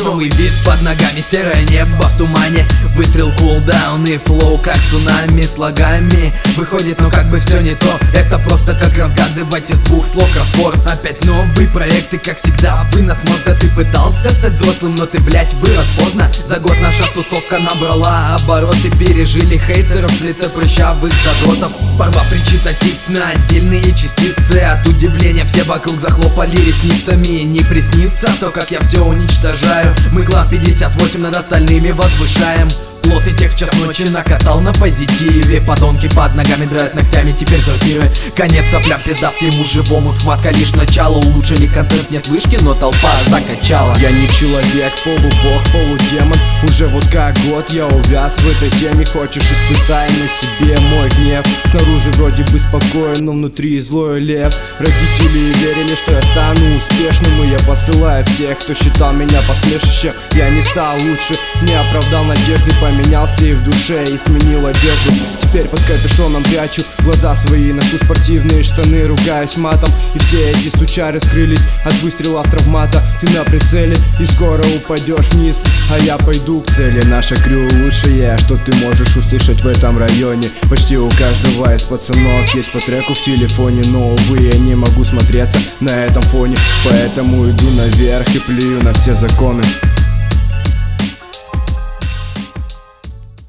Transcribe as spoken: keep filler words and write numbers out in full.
Новый вид под ногами, серое небо в тумане. Выстрел, кулдаун и флоу, как цунами слогами. Выходит, но как бы все не то. Это просто как разгадывать из двух слов кроссворд. Опять новый проект и как всегда вынос мозга. Ты пытался стать взрослым, но ты, блять, вырос поздно. За год наша тусовка набрала обороты. Пережили хейтеров в лице прыщавых задротов. Порвав речитатив на отдельные частицы. От удивления все вокруг захлопали ресницами. Не приснится то, как я все уничтожаю. Мы клан пятьдесят восемь над остальными возвышаем. Плотный текст в час ночи накатал на позитиве. Подонки под ногами драют ногтями, теперь сортиры. Конец соплям, пизда всему живому. Схватка лишь начало, улучшили контент, нет вышки, но толпа закачала. Я не человек, полубог, полудемон. Уже вот как год я увяз в этой теме. Хочешь, испытай на себе мой гнев. Снаружи вроде бы спокоен, но внутри злой лев. Родители верили, что я стану успешным, и я посылаю всех, кто считал меня посмешищем. Я не стал лучше, не оправдал надежды, поменялся и в душе, и сменил одежду. Теперь под капюшоном прячу глаза свои, ношу спортивные штаны, ругаюсь матом. И все эти сучары скрылись от выстрелов травмата. Ты на прицеле и скоро упадешь вниз, а я пойду к цели. Наша крю лучшее, что ты можешь услышать в этом районе. Почти у каждого из пацанов есть по треку в телефоне, но, увы, я не могу смотреться на этом фоне. Поэтому иду наверх и плюю на все законы.